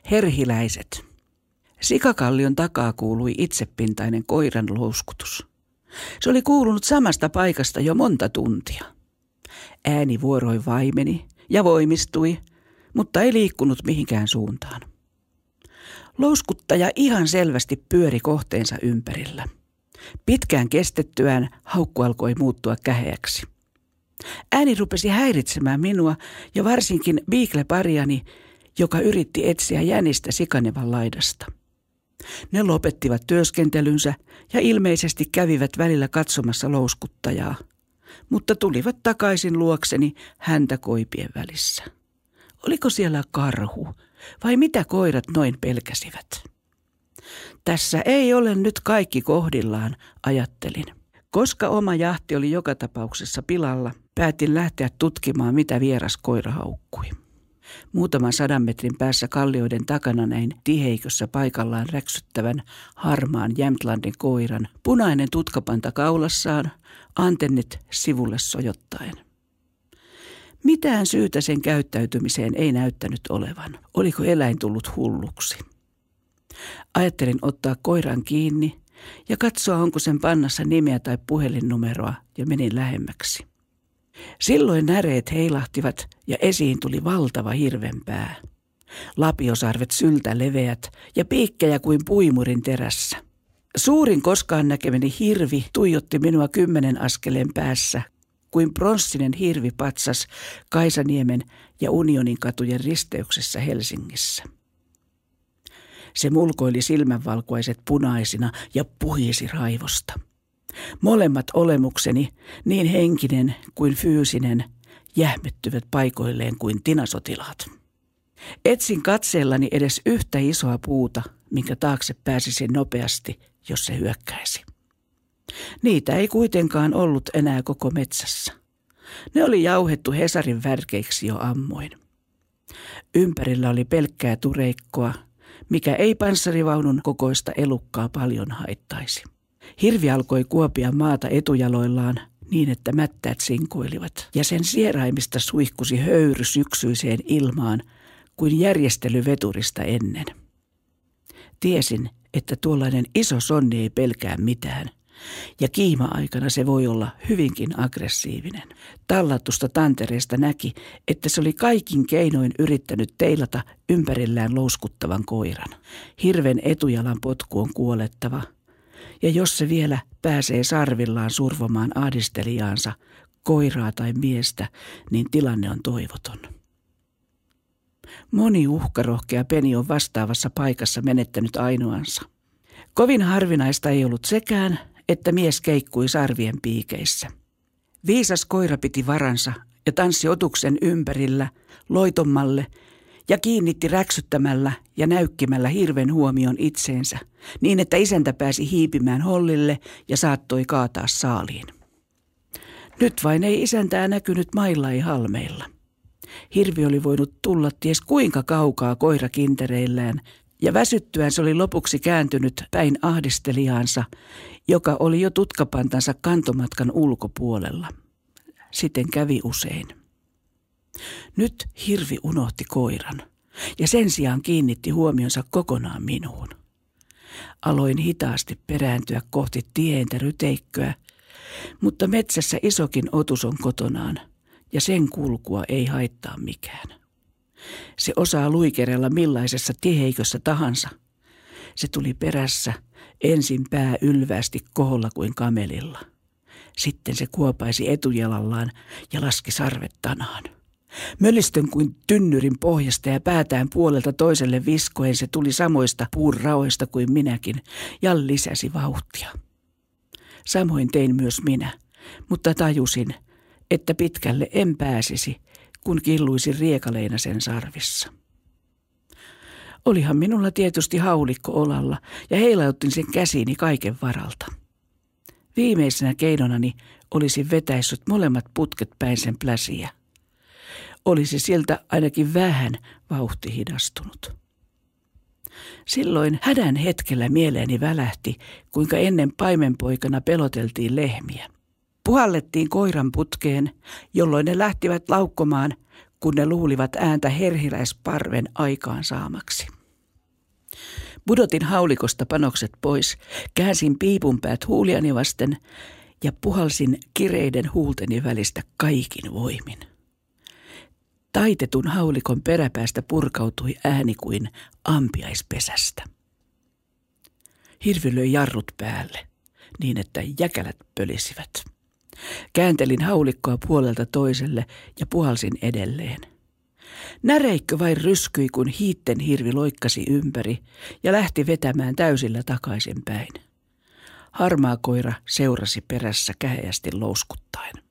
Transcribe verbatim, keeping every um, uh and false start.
Herhiläiset. Sikakallion takaa kuului itsepintainen koiran louskutus. Se oli kuulunut samasta paikasta jo monta tuntia. Ääni vuoroin vaimeni ja voimistui, mutta ei liikkunut mihinkään suuntaan. Louskuttaja ihan selvästi pyöri kohteensa ympärillä. Pitkään kestettyään haukku alkoi muuttua käheäksi. Ääni rupesi häiritsemään minua ja varsinkin Beagle-pariani, joka yritti etsiä jänistä Sikanevan laidasta. Ne lopettivat työskentelynsä ja ilmeisesti kävivät välillä katsomassa louskuttajaa, mutta tulivat takaisin luokseni häntä koipien välissä. Oliko siellä karhu vai mitä koirat noin pelkäsivät? Tässä ei ole nyt kaikki kohdillaan, ajattelin. Koska oma jahti oli joka tapauksessa pilalla, päätin lähteä tutkimaan, mitä vieras koira haukkui. Muutaman sadan metrin päässä kallioiden takana näin tiheikössä paikallaan räksyttävän harmaan Jämtlandin koiran, punainen tutkapanta kaulassaan, antennit sivulle sojottaen. Mitään syytä sen käyttäytymiseen ei näyttänyt olevan. Oliko eläin tullut hulluksi? Ajattelin ottaa koiran kiinni ja katsoa, onko sen pannassa nimeä tai puhelinnumeroa, ja menin lähemmäksi. Silloin näreet heilahtivat ja esiin tuli valtava hirvenpää. Lapiosarvet syltä leveät ja piikkejä kuin puimurin terässä. Suurin koskaan näkemäni hirvi tuijotti minua kymmenen askeleen päässä, kuin pronssinen hirvipatsas Kaisaniemen ja Unionin katujen risteyksessä Helsingissä. Se mulkoili silmänvalkuaiset punaisina ja puhisi raivosta. Molemmat olemukseni, niin henkinen kuin fyysinen, jähmettyvät paikoilleen kuin tinasotilaat. Etsin katseellani edes yhtä isoa puuta, minkä taakse pääsisin nopeasti, jos se hyökkäisi. Niitä ei kuitenkaan ollut enää koko metsässä. Ne oli jauhettu Hesarin värkeiksi jo ammoin. Ympärillä oli pelkkää tureikkoa, mikä ei panssarivaunun kokoista elukkaa paljon haittaisi. Hirvi alkoi kuopia maata etujaloillaan niin, että mättäät sinkoilivat, ja sen sieraimista suihkusi höyry syksyiseen ilmaan kuin järjestelyveturista ennen. Tiesin, että tuollainen iso sonni ei pelkää mitään, ja kiima-aikana se voi olla hyvinkin aggressiivinen. Tallatusta tantereesta näki, että se oli kaikin keinoin yrittänyt teilata ympärillään louskuttavan koiran. Hirven etujalan potku on kuolettava, ja jos se vielä pääsee sarvillaan survomaan ahdistelijaansa, koiraa tai miestä, niin tilanne on toivoton. Moni uhkarohkea peni on vastaavassa paikassa menettänyt ainoansa. Kovin harvinaista ei ollut sekään, että mies keikkui sarvien piikeissä. Viisas koira piti varansa ja tanssi otuksen ympärillä, loitommalle ja kiinnitti räksyttämällä ja näykkimällä hirven huomion itseensä, niin että isäntä pääsi hiipimään hollille ja saattoi kaataa saaliin. Nyt vain ei isäntää näkynyt mailla ei halmeilla. Hirvi oli voinut tulla ties kuinka kaukaa koirakintereillään, ja väsyttyään se oli lopuksi kääntynyt päin ahdistelijaansa, joka oli jo tutkapantansa kantomatkan ulkopuolella. Siten kävi usein. Nyt hirvi unohti koiran ja sen sijaan kiinnitti huomionsa kokonaan minuun. Aloin hitaasti perääntyä kohti tieintä ryteikköä, mutta metsässä isokin otus on kotonaan ja sen kulkua ei haittaa mikään. Se osaa luikerella millaisessa tiheikössä tahansa. Se tuli perässä, ensin pää ylvästi koholla kuin kamelilla. Sitten se kuopaisi etujalallaan ja laski sarvet tanaan. Möllistön kuin tynnyrin pohjasta ja päätään puolelta toiselle viskoen se tuli samoista puuraoista kuin minäkin ja lisäsi vauhtia. Samoin tein myös minä, mutta tajusin, että pitkälle en pääsisi, kun killuisin riekaleina sen sarvissa. Olihan minulla tietysti haulikko olalla ja heilautin sen käsiini kaiken varalta. Viimeisenä keinonani olisin vetäissyt molemmat putket päin sen pläsiä. Olisi siltä ainakin vähän vauhti hidastunut. Silloin hädän hetkellä mieleeni välähti, kuinka ennen paimenpoikana peloteltiin lehmiä. Puhallettiin koiran putkeen, jolloin ne lähtivät laukkomaan, kun ne luulivat ääntä herhiläisparven aikaansaamaksi. Pudotin haulikosta panokset pois, käänsin piipun päät huuliani vasten ja puhalsin kireiden huulteni välistä kaikin voimin. Taitetun haulikon peräpäästä purkautui ääni kuin ampiaispesästä. Hirvi löi jarrut päälle, niin että jäkälät pölisivät. Kääntelin haulikkoa puolelta toiselle ja puhalsin edelleen. Näreikkö vain ryskyi, kun hiitten hirvi loikkasi ympäri ja lähti vetämään täysillä takaisin päin. Harmaa koira seurasi perässä käheästi louskuttaen.